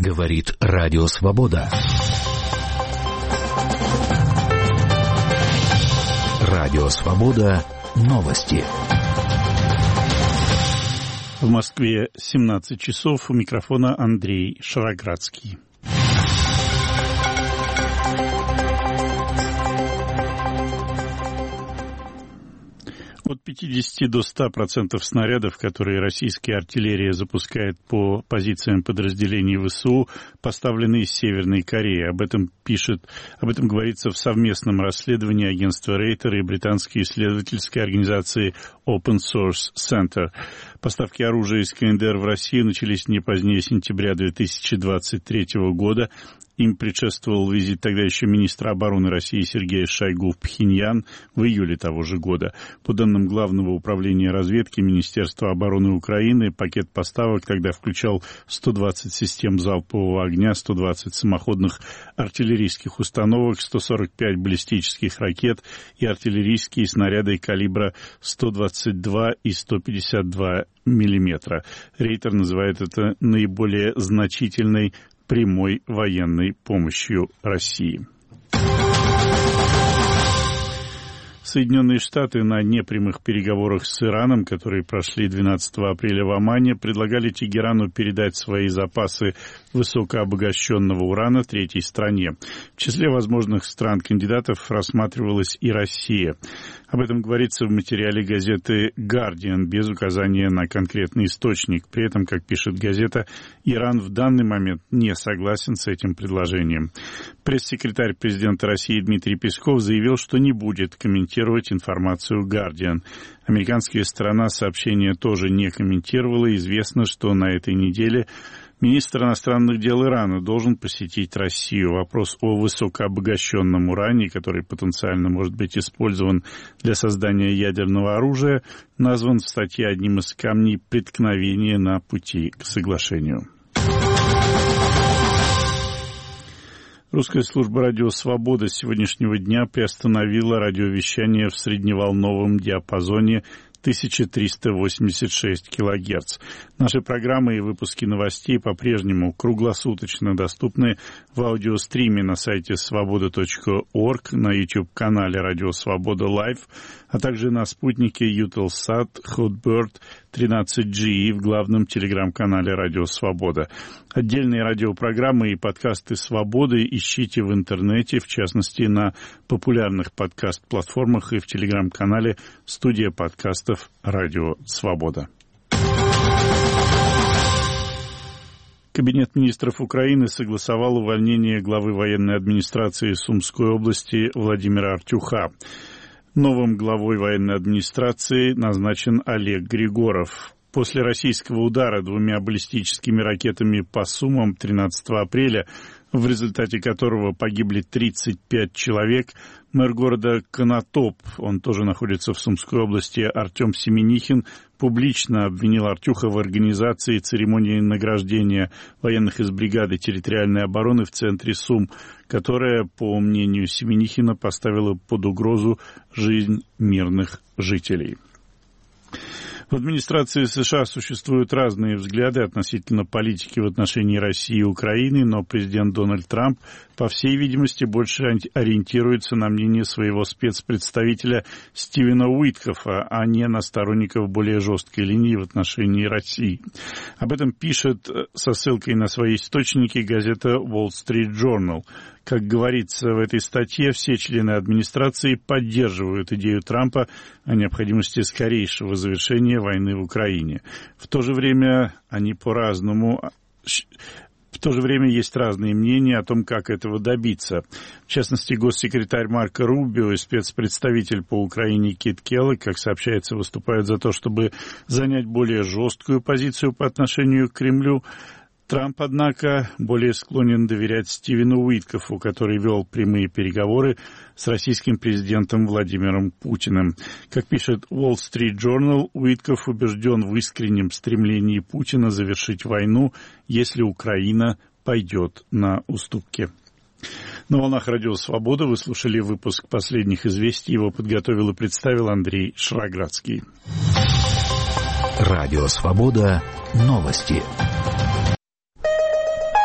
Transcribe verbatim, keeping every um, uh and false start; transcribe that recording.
Говорит Радио Свобода. Радио Свобода. Новости. В Москве семнадцать часов. У микрофона Андрей Шароградский. От пятидесяти до ста процентов снарядов, которые российская артиллерия запускает по позициям подразделений ВСУ, поставлены из Северной Кореи. Об этом пишет, об этом говорится в совместном расследовании агентства Рейтер и британской исследовательской организации Open Source Center. Поставки оружия из КНДР в Россию начались не позднее сентября две тысячи двадцать третьего года. Им предшествовал визит тогда еще министра обороны России Сергея Шойгу в Пхеньян в июле того же года. По данным Главного управления разведки Министерства обороны Украины, пакет поставок тогда включал сто двадцать систем залпового огня, сто двадцать самоходных артиллерийских установок, сто сорок пять баллистических ракет и артиллерийские снаряды калибра сто двадцать два и сто пятьдесят два миллиметра. Рейтер называет это наиболее значительной прямой военной помощью России. Соединенные Штаты на непрямых переговорах с Ираном, которые прошли двенадцатого апреля в Омане, предлагали Тегерану передать свои запасы высокообогащенного урана третьей стране. В числе возможных стран-кандидатов рассматривалась и Россия. Об этом говорится в материале газеты «Гардиан» без указания на конкретный источник. При этом, как пишет газета, Иран в данный момент не согласен с этим предложением. Пресс-секретарь президента России Дмитрий Песков заявил, что не будет комментировать информацию «Гардиан». Американская сторона сообщения тоже не комментировала. Известно, что на этой неделе министр иностранных дел Ирана должен посетить Россию. Вопрос о высокообогащенном уране, который потенциально может быть использован для создания ядерного оружия, назван в статье одним из камней преткновения на пути к соглашению. Русская служба «Радио Свобода» с сегодняшнего дня приостановила радиовещание в средневолновом диапазоне тысяча триста восемьдесят шесть килогерц. Наши программы и выпуски новостей по-прежнему круглосуточно доступны в аудиостриме на сайте свобода точка орг, на YouTube-канале «Радио Свобода Лайв», а также на спутнике Eutelsat Hotbird тринадцать джи и в главном телеграм-канале «Радио Свобода». Отдельные радиопрограммы и подкасты «Свободы» ищите в интернете, в частности, на популярных подкаст-платформах и в телеграм-канале «Студия подкастов Радио Свобода». Кабинет министров Украины согласовал увольнение главы военной администрации Сумской области Владимира Артюха. Новым главой военной администрации назначен Олег Григоров. После российского удара двумя баллистическими ракетами по Сумам тринадцатого апреля, в результате которого погибли тридцать пять человек, мэр города Конотоп, он тоже находится в Сумской области, Артем Семенихин, публично обвинил Артюха в организации церемонии награждения военных из бригады территориальной обороны в центре Сум, которая, по мнению Семенихина, поставила под угрозу жизнь мирных жителей. В администрации США существуют разные взгляды относительно политики в отношении России и Украины, но президент Дональд Трамп, по всей видимости, больше ориентируется на мнение своего спецпредставителя Стивена Уиткофа, а не на сторонников более жесткой линии в отношении России. Об этом пишет со ссылкой на свои источники газета Wall Street Journal. Как говорится в этой статье, все члены администрации поддерживают идею Трампа о необходимости скорейшего завершения войны в Украине. В то же время они по-разному... В то же время есть разные мнения о том, как этого добиться. В частности, госсекретарь Марко Рубио и спецпредставитель по Украине Кит Келлог, как сообщается, выступают за то, чтобы занять более жесткую позицию по отношению к Кремлю. Трамп, однако, более склонен доверять Стивену Уиткофу, который вел прямые переговоры с российским президентом Владимиром Путиным. Как пишет Wall Street Journal, Уиткоф убежден в искреннем стремлении Путина завершить войну, если Украина пойдет на уступки. На волнах Радио Свобода вы слушали выпуск последних известий. Его подготовил и представил Андрей Шароградский. Радио Свобода. Новости.